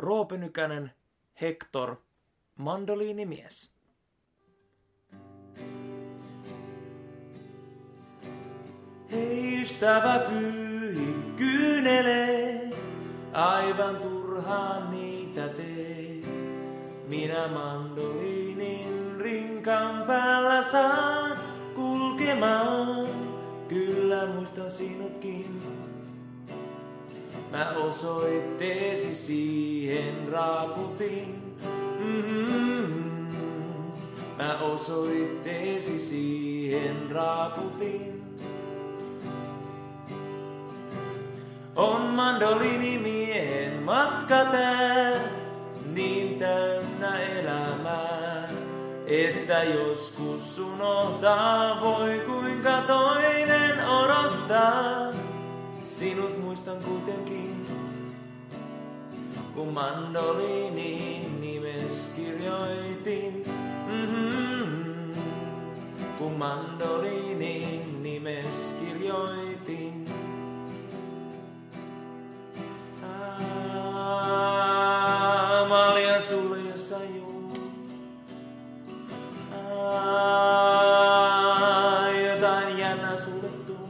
Roope Nykänen, Hector, mandoliinimies. Hei ystävä pyhi kyynele, aivan turhaan niitä teet. Minä mandoliinin rinkan päällä saan kulkemaan, kyllä muistan sinutkin. Mä osoitteesi siihen raaputin. Mä osoitteesi siihen raaputin. On mandoliinimiehen matka tää, niin täynnä elämää, että joskus unohtaa voi kuinka toinen odottaa. Sinut muistan kuitenkin, kun mandoliinin nimes kirjoitin. Kun mandoliinin nimes kirjoitin. Mä olin sulle jossain juo. Jotain jännää sulle tuu.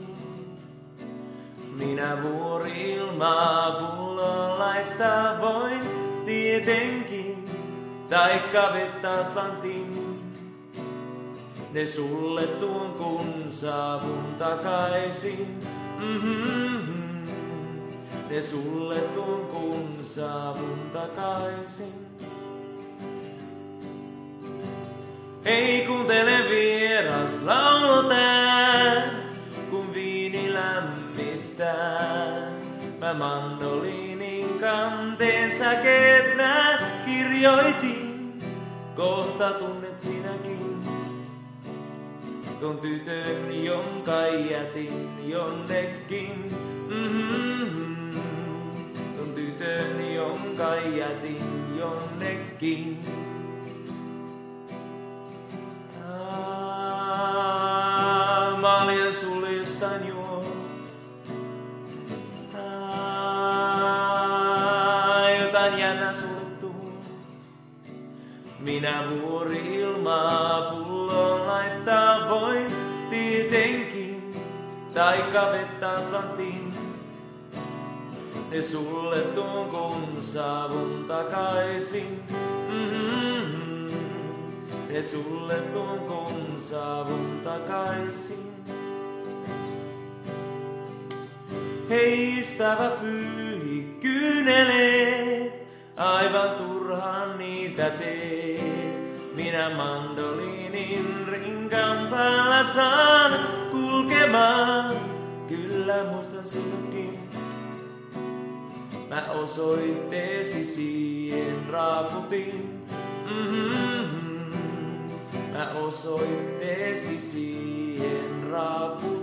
Minä vuori-ilmaa pulloon laittaa voin tietenkin, taikka vettä Atlantin. Ne sulle tuon kun saavun takaisin. Ne sulle tuon kun saavun takaisin. Ei kuuntele vieras laulu tää, kun viini lämmittää. Mä mandoliinin kanteen säkeet nää kirjoitin. Kohta tunnet sinäkin ton tytön, jonka jätin jonnekin. Ton tytön, jonka jätin jonnekin. Mä olin sulle jossain juo. Jotain jännää sulle tuu. Minä vuori-ilmaa pulloon laittaa voin tietenkin, taikka vettä Atlantin. Ne sulle tuon kun saavun takaisin. Ne sulle tuon kun saavun takaisin. Hei ystävä pyhi kyyneleet, aivan turhaan niitä teet. Minä mandoliinin rinkan päällä saan kulkemaan, kyllä muistan sinutkin. Mä osoitteesi siihen raaputin. Mä osoitteesi siihen raaputin.